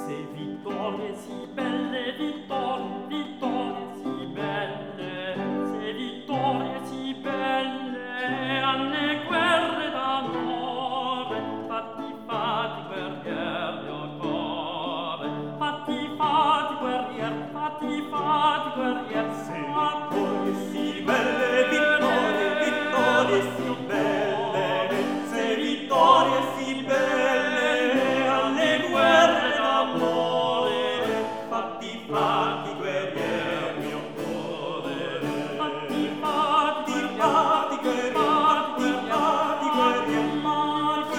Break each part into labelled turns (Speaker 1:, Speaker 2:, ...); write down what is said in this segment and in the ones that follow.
Speaker 1: Se vittorie si belle, vittorie, vittorie si belle, se vittorie si belle, alle guerre d'amore, fatti, fatti, guerrier mio cuore, fatti, fatti, guerrier, fatti, fatti, guerrier,
Speaker 2: se vittorie si belle, vittorie, vittorie si belle, se vittorie si belle, alle guerre d'amore, fatti, fatti, guerrier mio cuore,
Speaker 1: fatti, fatti,
Speaker 2: fatti, guerrier, fatti, fatti, guerrier, fatti,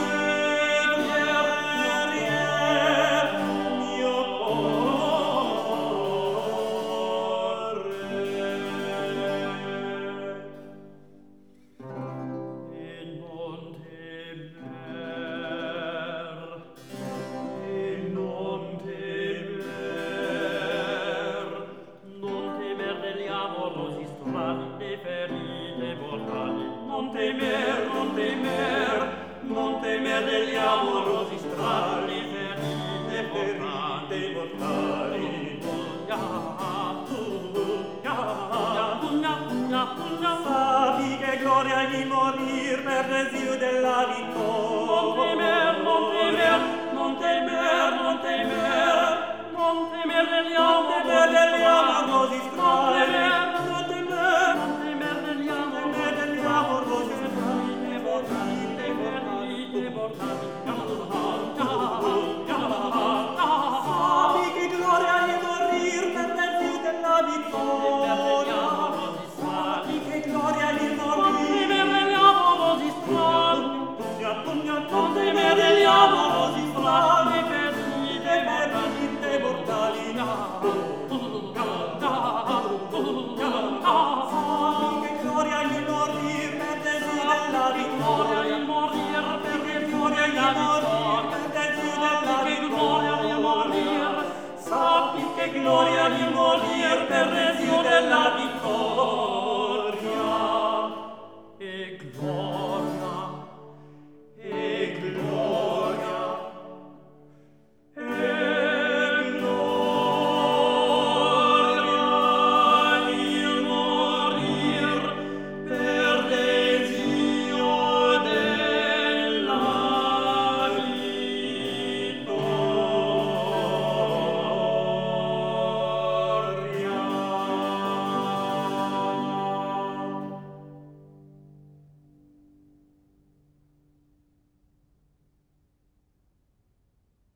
Speaker 2: guerrier mio
Speaker 1: non temer degli amorosi strali, le ferite mortali, non temer, non temer, non temer degli amorosi strali, le ferite mortali.
Speaker 2: Sappi che gloria di morir per desio della